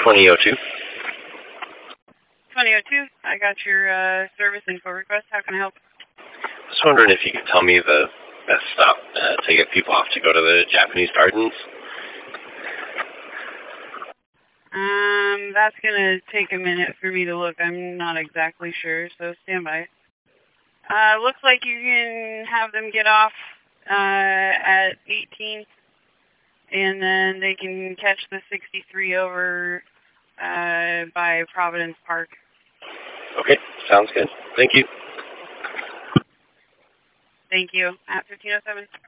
2002. 2002. I got your service info request. How can I help? Just wondering if you could tell me the best stop to get people off to go to the Japanese gardens. That's gonna take a minute for me to look. I'm not exactly sure, so stand by. Looks like you can have them get off at 18, and then they can catch the 63 over by Providence Park. Okay, sounds good. Thank you. Thank you. At 1507.